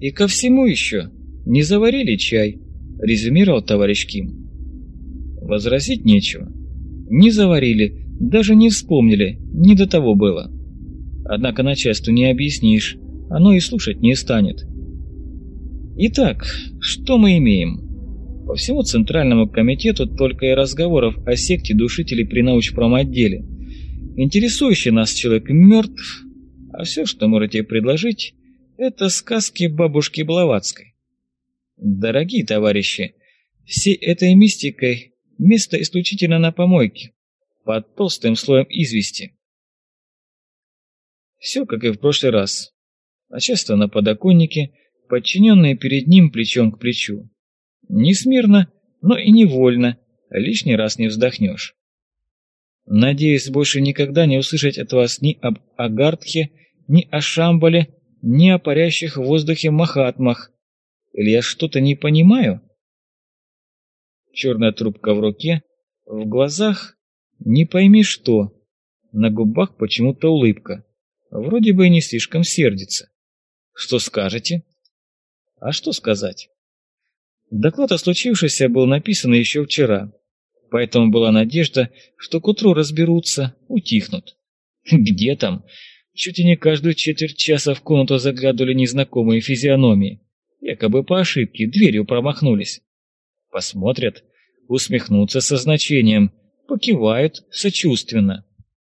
И ко всему еще не заварили чай, резюмировал товарищ Ким. Возразить нечего. Не заварили, даже не вспомнили, не до того было. Однако начальству не объяснишь, оно и слушать не станет. Итак, что мы имеем? По всему Центральному комитету только и разговоров о секте душителей при научпромотделе. Интересующий нас человек мертв, а все, что можете предложить, это сказки бабушки Блаватской. Дорогие товарищи, всей этой мистикой место исключительно на помойке, под толстым слоем извести. Все как и в прошлый раз. Начальство на подоконнике, подчиненные перед ним плечом к плечу. Не смирно, но и невольно, лишний раз не вздохнешь. Надеюсь больше никогда не услышать от вас ни об Агартхе, ни о Шамбале, ни о парящих в воздухе махатмах. Или я что-то не понимаю? Черная трубка в руке, в глазах не пойми что, на губах почему-то улыбка. Вроде бы и не слишком сердится. Что скажете? А что сказать? Доклад о случившемся был написан еще вчера, поэтому была надежда, что к утру разберутся, утихнут. Где там? Чуть и не каждую четверть часа в комнату заглядывали незнакомые физиономии. Якобы по ошибке дверью промахнулись. Посмотрят, усмехнутся со значением, покивают сочувственно.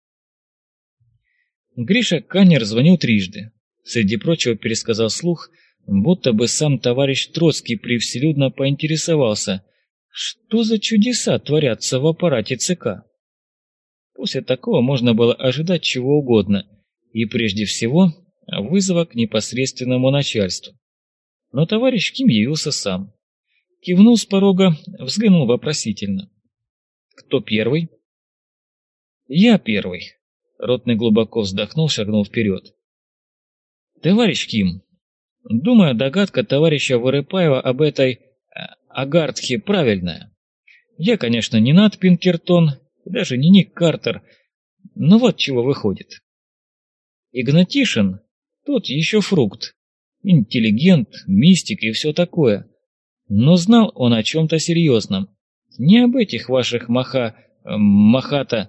Гриша Каннер звонил трижды. Среди прочего пересказал слух, будто бы сам товарищ Троцкий превселюдно поинтересовался, что за чудеса творятся в аппарате ЦК. После такого можно было ожидать чего угодно, и прежде всего вызова к непосредственному начальству. Но товарищ Ким явился сам. Кивнул с порога, взглянул вопросительно. «Кто первый?» «Я первый». Ротный глубоко вздохнул, шагнул вперед. «Товарищ Ким, думаю, догадка товарища Вырыпаева об этой Агартхе правильная. Я, конечно, не Нат Пинкертон, даже не Ник Картер, но вот чего выходит. Игнатишин, тот еще фрукт, интеллигент, мистик и все такое, но знал он о чем-то серьезном, не об этих ваших махатмах,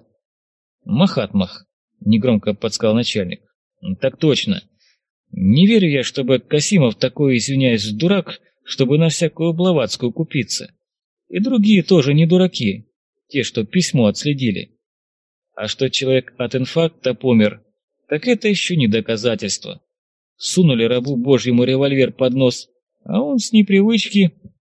негромко подсказал начальник. Так точно. Не верю я, чтобы Касимов такой, извиняюсь, дурак, чтобы на всякую Блаватскую купиться. И другие тоже не дураки, те, что письмо отследили. А что человек от инфаркта помер, так это еще не доказательство. Сунули рабу Божьему револьвер под нос, а он с непривычки...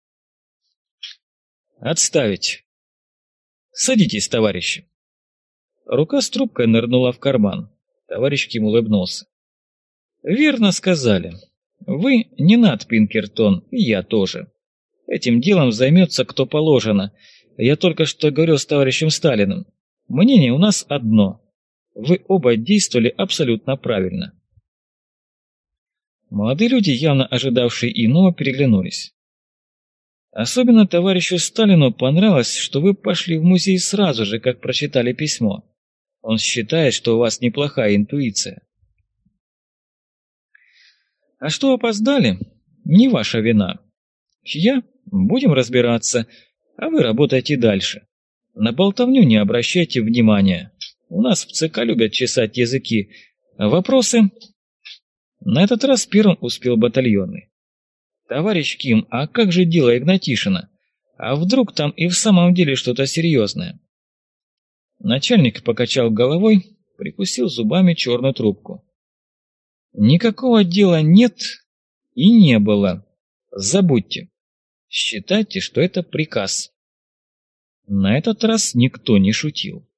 Отставить. Садитесь, товарищи. Рука с трубкой нырнула в карман. Товарищ Ким улыбнулся. Верно сказали. Вы не Нат Пинкертон, и я тоже. Этим делом займется кто положено. Я только что говорил с товарищем Сталиным. Мнение у нас одно. Вы оба действовали абсолютно правильно. Молодые люди, явно ожидавшие иного, переглянулись. Особенно товарищу Сталину понравилось, что вы пошли в музей сразу же, как прочитали письмо. Он считает, что у вас неплохая интуиция. А что опоздали? Не ваша вина. Чья? Будем разбираться, а вы работайте дальше. На болтовню не обращайте внимания. У нас в ЦК любят чесать языки. Вопросы? На этот раз первым успел батальонный. Товарищ Ким, а как же дело Игнатишина? А вдруг там и в самом деле что-то серьезное? Начальник покачал головой, прикусил зубами черную трубку. Никакого дела нет и не было. Забудьте. Считайте, что это приказ. На этот раз никто не шутил.